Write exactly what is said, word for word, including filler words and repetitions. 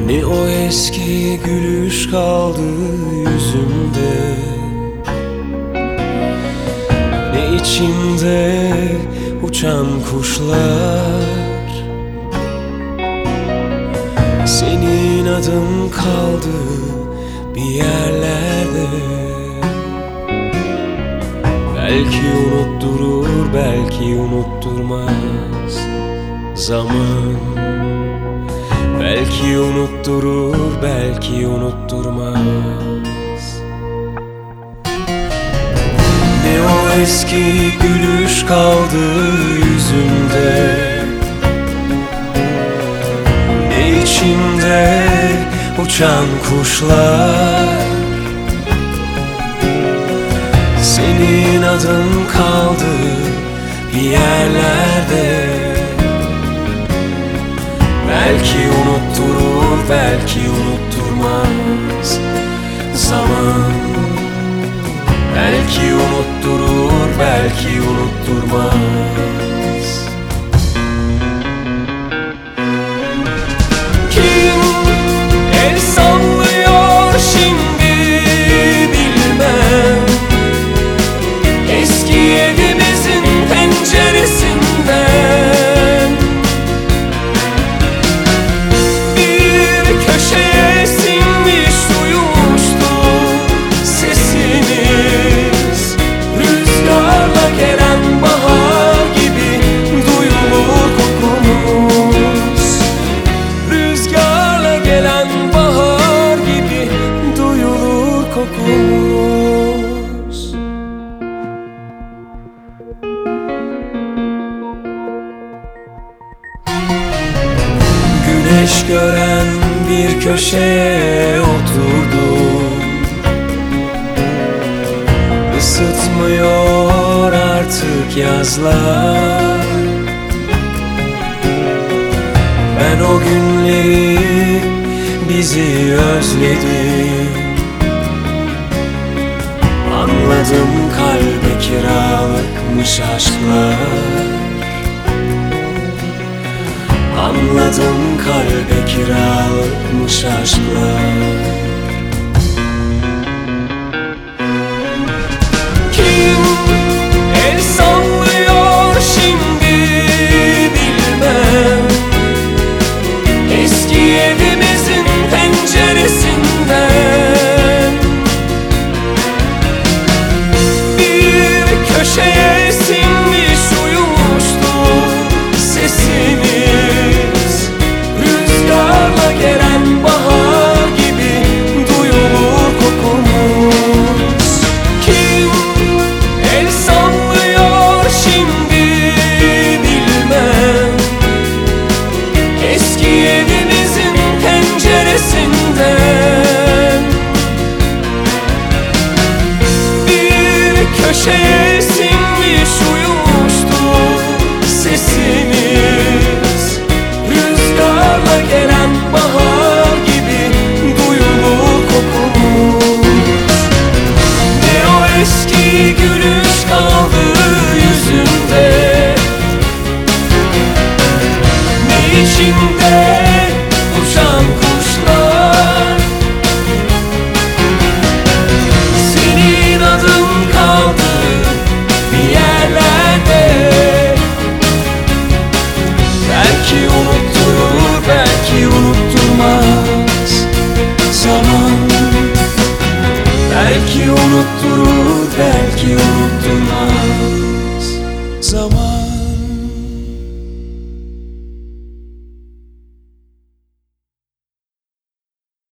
Ne o eski gülüş kaldı yüzümde, ne içimde uçan kuşlar. Senin adın kaldı bir yerlerde. Belki unutturur, belki unutturmaz zaman. Belki unutturur, belki unutturmaz. Ne o eski gülüş kaldı yüzümde, ne içimde uçan kuşlar. Senin adın kaldı bir yerlerde. Belki unutturur, belki unutturmaz zaman. Belki unutturur, belki unutturmaz. Kim el sallıyor şimdi bilmem, eski evimizin penceresinden. Güneş gören bir köşeye oturdum. Isıtmıyor artık yazlar. Ben o günleri, bizi özledim. Anladım, kalbe kiralıkmış aşklar. Anladım, kalbe kiralıkmış aşklar. Kim el sallıyor şimdi bilmem, eski evimizin penceresinden. Bir köşeye sinmiş uyumuştu sesimiz. Rüzgarla gel